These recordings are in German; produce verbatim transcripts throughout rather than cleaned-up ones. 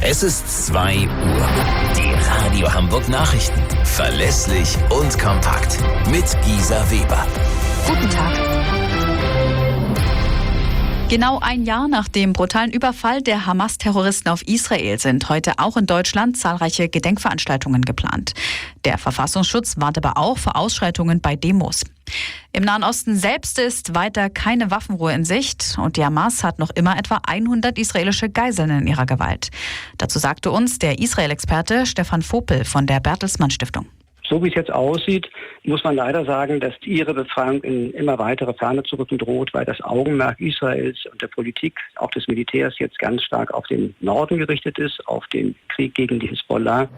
Es ist zwei Uhr. Die Radio Hamburg Nachrichten. Verlässlich und kompakt. Mit Gisa Weber. Guten Tag. Genau ein Jahr nach dem brutalen Überfall der Hamas-Terroristen auf Israel sind heute auch in Deutschland zahlreiche Gedenkveranstaltungen geplant. Der Verfassungsschutz warnt aber auch vor Ausschreitungen bei Demos. Im Nahen Osten selbst ist weiter keine Waffenruhe in Sicht und die Hamas hat noch immer etwa hundert israelische Geiseln in ihrer Gewalt. Dazu sagte uns der Israel-Experte Stefan Vopel von der Bertelsmann Stiftung. So wie es jetzt aussieht, muss man leider sagen, dass ihre Befreiung in immer weitere Ferne zu rücken droht, weil das Augenmerk Israels und der Politik, auch des Militärs, jetzt ganz stark auf den Norden gerichtet ist, auf den Krieg gegen die Hisbollah.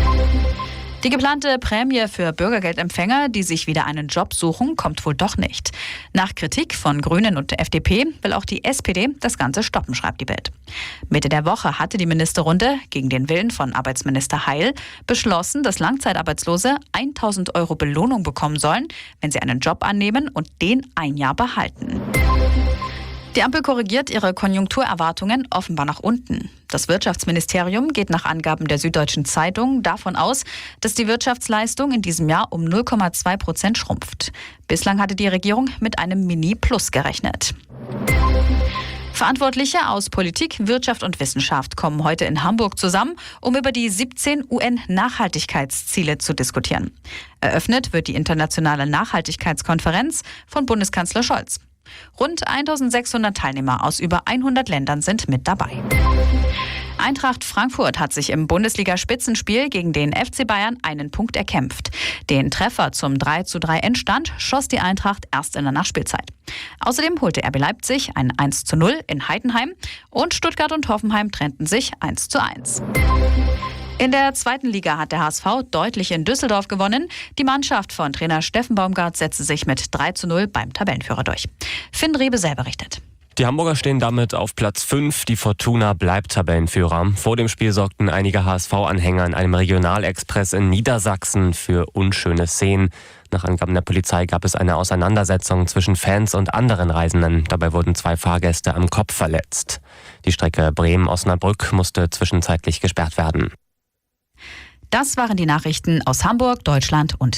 Die geplante Prämie für Bürgergeldempfänger, die sich wieder einen Job suchen, kommt wohl doch nicht. Nach Kritik von Grünen und der F D P will auch die S P D das Ganze stoppen, schreibt die Bild. Mitte der Woche hatte die Ministerrunde, gegen den Willen von Arbeitsminister Heil, beschlossen, dass Langzeitarbeitslose tausend Euro Belohnung bekommen sollen, wenn sie einen Job annehmen und den ein Jahr behalten. Die Ampel korrigiert ihre Konjunkturerwartungen offenbar nach unten. Das Wirtschaftsministerium geht nach Angaben der Süddeutschen Zeitung davon aus, dass die Wirtschaftsleistung in diesem Jahr um null Komma zwei Prozent schrumpft. Bislang hatte die Regierung mit einem Mini-Plus gerechnet. Verantwortliche aus Politik, Wirtschaft und Wissenschaft kommen heute in Hamburg zusammen, um über die siebzehn U N-Nachhaltigkeitsziele zu diskutieren. Eröffnet wird die internationale Nachhaltigkeitskonferenz von Bundeskanzler Scholz. Rund eintausendsechshundert Teilnehmer aus über hundert Ländern sind mit dabei. Eintracht Frankfurt hat sich im Bundesliga-Spitzenspiel gegen den F C Bayern einen Punkt erkämpft. Den Treffer zum drei zu drei Endstand schoss die Eintracht erst in der Nachspielzeit. Außerdem holte R B Leipzig ein eins zu null in Heidenheim und Stuttgart und Hoffenheim trennten sich eins zu eins. In der zweiten Liga hat der H S V deutlich in Düsseldorf gewonnen. Die Mannschaft von Trainer Steffen Baumgart setzte sich mit drei zu null beim Tabellenführer durch. Finn Rebesel berichtet. Die Hamburger stehen damit auf Platz fünf. Die Fortuna bleibt Tabellenführer. Vor dem Spiel sorgten einige H S V-Anhänger in einem Regionalexpress in Niedersachsen für unschöne Szenen. Nach Angaben der Polizei gab es eine Auseinandersetzung zwischen Fans und anderen Reisenden. Dabei wurden zwei Fahrgäste am Kopf verletzt. Die Strecke Bremen-Osnabrück musste zwischenzeitlich gesperrt werden. Das waren die Nachrichten aus Hamburg, Deutschland und